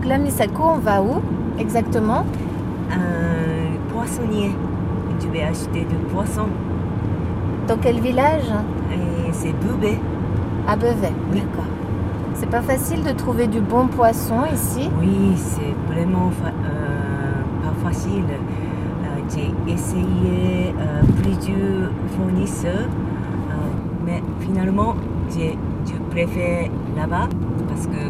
Donc là, Misako, on va où exactement? Un poissonnier. Je vais acheter du poisson. Dans quel village? Et c'est Bubé. À Beauvais, Oui. d'accord. C'est pas facile de trouver du bon poisson ici? Oui, c'est vraiment pas facile. J'ai essayé plusieurs fournisseurs, mais finalement, je préfère là-bas parce que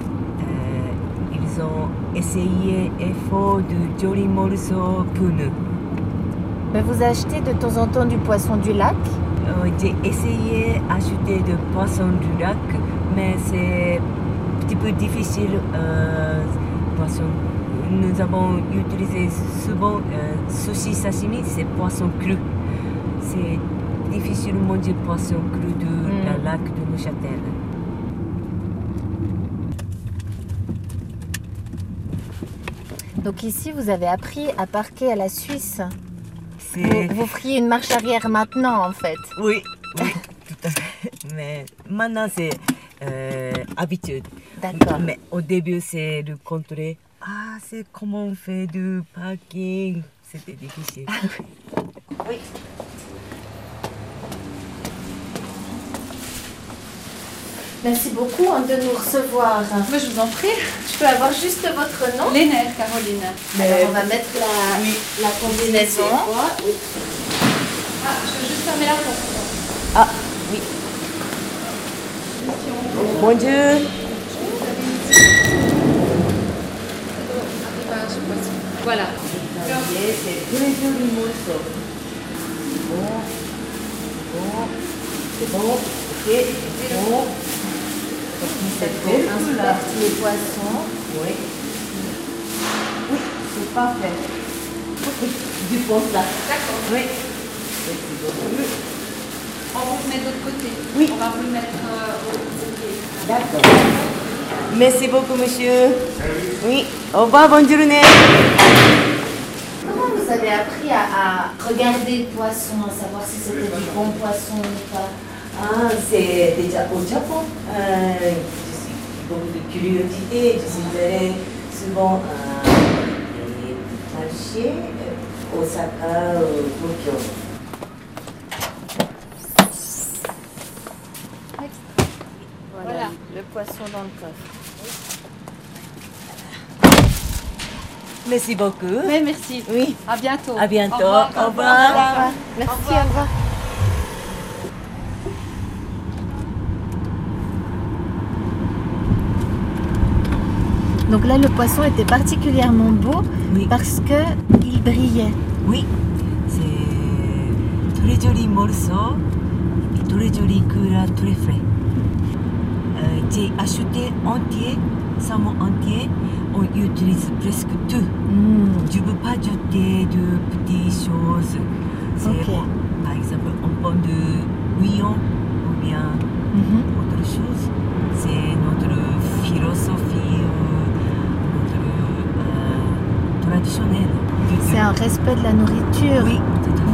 ils ont essayé et fait de jolis morceaux pour nous. Mais vous achetez de temps en temps du poisson du lac? J'ai essayé d'acheter du poisson du lac, mais c'est un petit peu difficile. Poisson. Nous avons utilisé souvent sushi sashimi, c'est poisson cru. C'est difficile de manger poisson cru de la lac de Neuchâtel. Donc ici, vous avez appris à parquer à la Suisse. C'est... Vous feriez une marche arrière maintenant, en fait. Oui, oui, tout à fait. Mais maintenant, c'est habitude. D'accord. Mais au début, c'est de contrôler. Ah, c'est comment on fait du parking. C'était difficile. Oui. Merci beaucoup de nous recevoir. Moi, je vous en prie. Je peux avoir juste votre nom? Lénaire, Caroline. Alors, on va mettre la combinaison. Oui. Ah, je veux juste fermer la porte. Ah, oui. Bonjour. Voilà. C'est très joli morceau. C'est bon, ok, c'est bon. C'est très cool là. Les poissons. Oui. Oui, c'est parfait. Oui, du pense là. D'accord. Oui. Merci beaucoup. On vous le met de l'autre côté. Oui. On va vous le mettre au pied. D'accord. Merci beaucoup, monsieur. Oui. Au revoir, bonne journée. Comment vous avez appris à regarder le poisson, à savoir si c'était du bon poisson ou pas? Ah, c'est déjà au Japon. Je suis beaucoup de curiosité. Je suis allée souvent à des marchés, Osaka, Tokyo. Voilà, le poisson dans le coffre. Merci beaucoup. Mais merci. Oui. À bientôt. À bientôt. Au revoir. Au revoir. Merci, au revoir. Donc là, le poisson était particulièrement beau Oui. parce qu'il brillait. Oui, c'est très joli morceau, et très joli couleur, très frais. J'ai acheté entier, salmon entier, on utilise presque tout. Je ne veux pas jeter de petites choses. C'est, Ok. par exemple, un peu de bouillon ou bien autre chose. C'est notre philosophie, notre traditionnelle. C'est un respect de la nourriture. Oui, tout à fait.